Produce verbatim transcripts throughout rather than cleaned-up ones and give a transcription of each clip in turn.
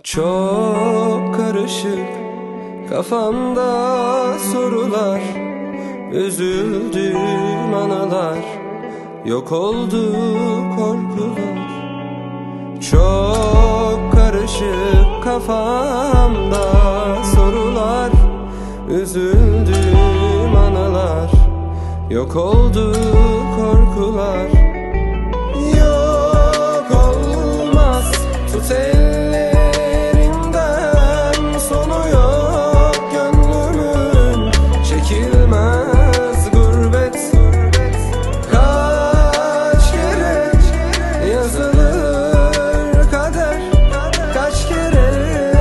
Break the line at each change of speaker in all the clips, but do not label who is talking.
Çok karışık kafamda sorular, üzüldüğüm analar, yok oldu korkular. Çok karışık kafamda sorular, üzüldüğüm analar, yok oldu korkular. Yok olmaz, tut ellerimden, sonu yok gönlümün, çekilmez gurbet. Kaç kere yazılır kader, kaç kere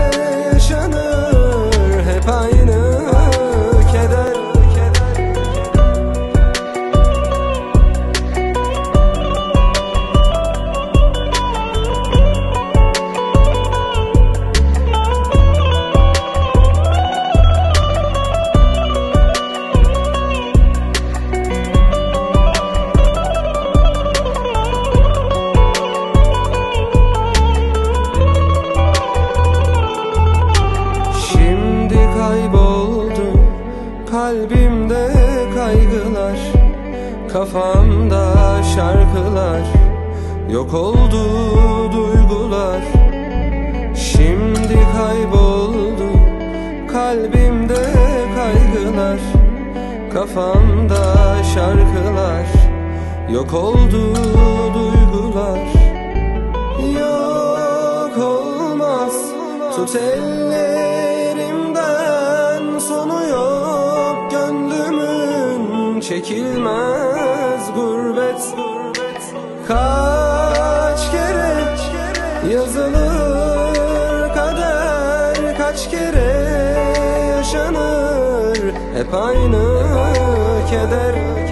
yaşanır hep aynı keder. Kayboldu kalbimde kaygılar, kafamda şarkılar, yok oldu duygular. Şimdi kayboldu kalbimde kaygılar, kafamda şarkılar, yok oldu duygular. Yok olmaz, tut ellerimden, sonu yok gönlümün, çekilmez gurbet. Kaç kere yazılır kader, kaç kere yaşanır hep aynı keder.